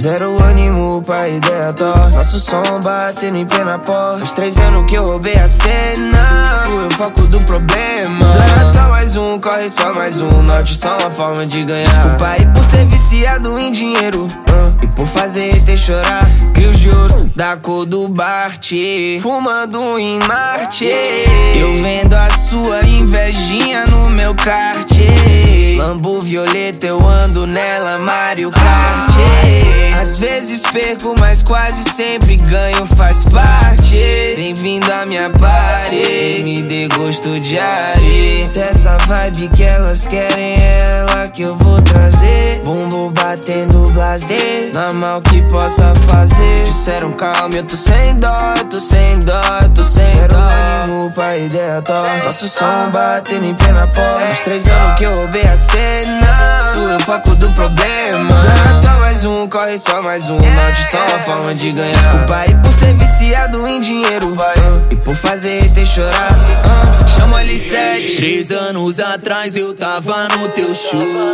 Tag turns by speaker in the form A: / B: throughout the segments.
A: Zero ânimo pra ideia torta. Nosso som batendo em pé na porta. Faz 3 anos que eu roubei a cena. Fui o foco do problema. Não é só mais um, corre só mais um. Norte só uma forma de ganhar. Desculpa aí por ser viciado em dinheiro, e por fazer ter chorar. Crios de ouro da cor do Bart, fumando em Marte. Eu vendo a sua invejinha no meu kart. Lambo violeta, eu ando nela, Mario Kart. Às vezes perco, mas quase sempre ganho, faz parte. Bem-vindo à minha party, me dê gosto de areia. Se essa vibe que elas querem é ela que eu vou trazer. Bumbo batendo blazer, na mal que possa fazer. Disseram calma, eu tô sem dó, eu tô sem dó, eu tô sem dó. Zero ânimo pra ideia torta. Nosso som batendo em pé na porta. Faz 3 anos que eu roubei a cena. Tu é o foco do problema. Não é só mais um, corre só mais um. Norte só uma forma de ganhar. Desculpa aí por ser viciado em dinheiro, e por fazer ter chorar. Chama L7.
B: 3 anos atrás eu tava no teu show.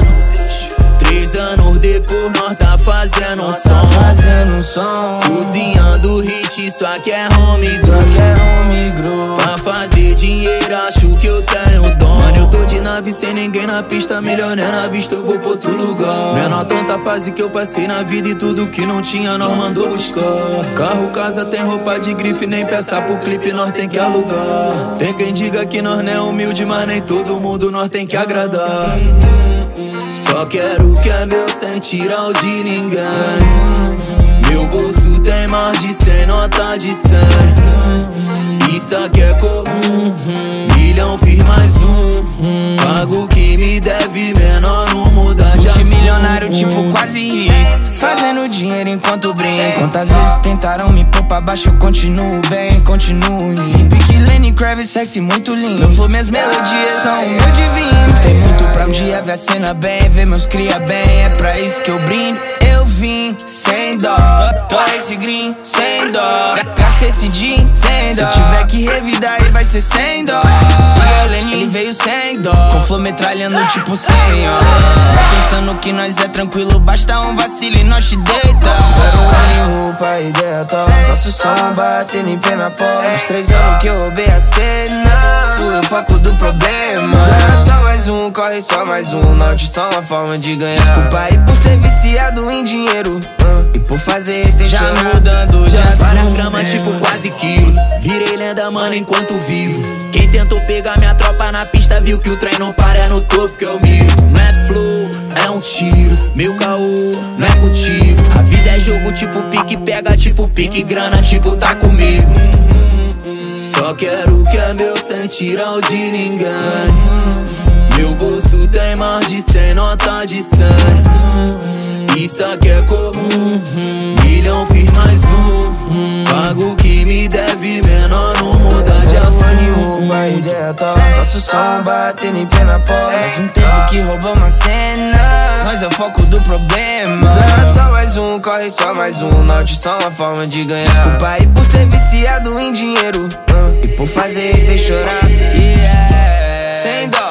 B: 3 anos depois nós tá fazendo um som. Cozinhando hit, isso aqui é home grow. Pra fazer dinheiro acho que eu tenho dom. Mano, eu tô de nave sem ninguém na pista. Milionário na vista, eu vou pra outro lugar. Menor tanta fase que eu passei na vida. E tudo que não tinha nós mandou buscar. Carro, casa, tem roupa de grife. Nem peça pro clipe, nós tem que alugar. Tem quem diga que nós não é humilde, mas nem todo mundo nós tem que agradar. Só quero o que é meu sem tirar o de ninguém. Meu bolso tem mais de 100 nota de 100. Isso aqui é comum. Milhão fiz mais um. Pago o que me deve, menor não muda de assunto.
A: Multimilionário tipo quase rico, fazendo dinheiro enquanto brinco. Quantas vezes tentaram me pôr pra baixo, eu continuo bem, continuo rindo. Pique Lenny Kravitz, sexy, muito lindo. Meu flow, minhas melodias são o meu divino. Tem muito pra um dia ver a cena bem, ver meus cria bem. É pra isso que eu brindo. Eu vim sem dó, tô esse green sem dó. Gasta esse jean sem dó. Se eu tiver que revidar aí vai ser sem dó. E o Lenny veio sem dó, com flow metralhando tipo 100, ó. Vai pensando que nós é tranquilo, basta um vacilo e nós te deita. Zero ânimo pra ideia torta. Nosso som batendo em pé na porta. Faz 3 anos que eu roubei a cena. Tu é o foco do problema. Não é só mais um, corre só mais um. Norte só uma forma de ganhar. Desculpa aí por ser viciado em dinheiro, e por fazer ter
B: já
A: chorar.
B: Mudando de assunto. Várias gramas tipo quase quilo. Virei lenda, mano, enquanto vivo. Quem tentou pegar minha tropa na pista viu que o trem não para, é no topo que eu miro. Não é flow, é um tiro. Meu caô, não é contigo. A vida é jogo tipo pique, pega tipo pique. Grana tipo tá comigo. Só quero o que é meu sem tirar o de ninguém. Meu bolso tem mais de 100 nota de 100. Isso aqui é comum. Milhão fiz mais um. Pago o que me deve, menor não muda de assunto.
A: Ânimo pra ideia torta. Nosso som batendo em pé na porta. Faz um tempo que roubamos a cena. Nós é o foco do problema. Não é só mais um, corre só mais um. Norte só uma forma de ganhar. Desculpa aí por ser viciado em dinheiro, e por fazer ter chorar. Sem dó.